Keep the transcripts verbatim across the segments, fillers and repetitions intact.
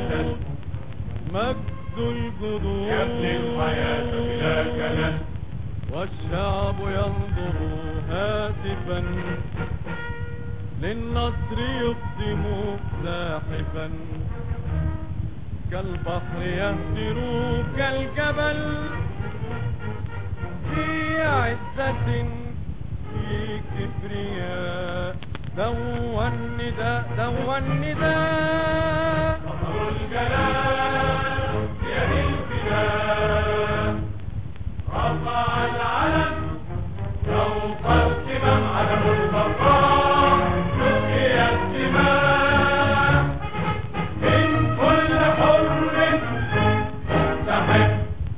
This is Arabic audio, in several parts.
كلل مجد الجدود يبني الحياة بلا كلل والشعب ينظر هاتفا للنصر يقدم زاحفا كالبحر يهدر كالجبل في عزة في كبرياء دوى النداء دوى النداء نصر الجلال بيد الفداء رفع العلم فوق القمم علم البقاء تبكي الدماء من كل حر مستحق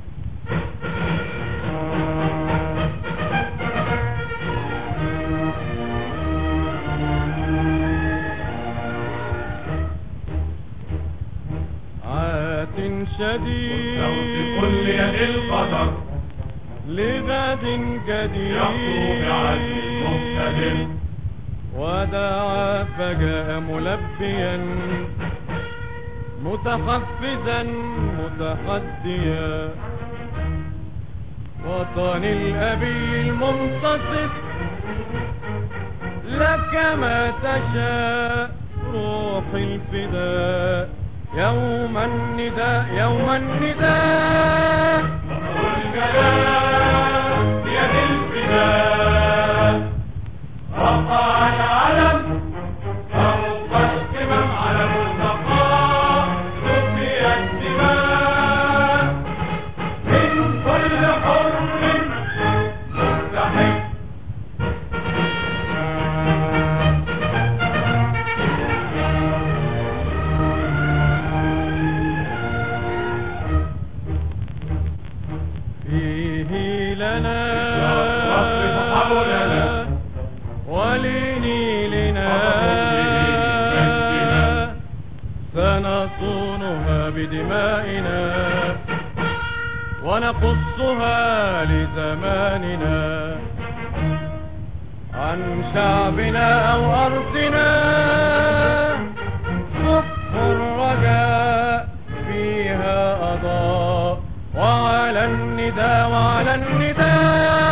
عات شديد صوت كل يد القدر لغد جديد يخطو بعزم مقتدر ودعا فجاء ملبيا متحفزا متحديا وطن الأبي المنتصف لك ما تشاء روح الفداء يوم النداء يوم النداء نصر الجلال بيد الفداء رفع العلم فوق القمم علم البقاء تبكي الدماء من كل حر مستحق فيه لنا واصرف حولنا ولنيلنا سنصونها بدمائنا ونقصها لزماننا عن شعبنا أو أرضنا صبح الرجاء فيها أضاء وعلى النداء وعلى النداء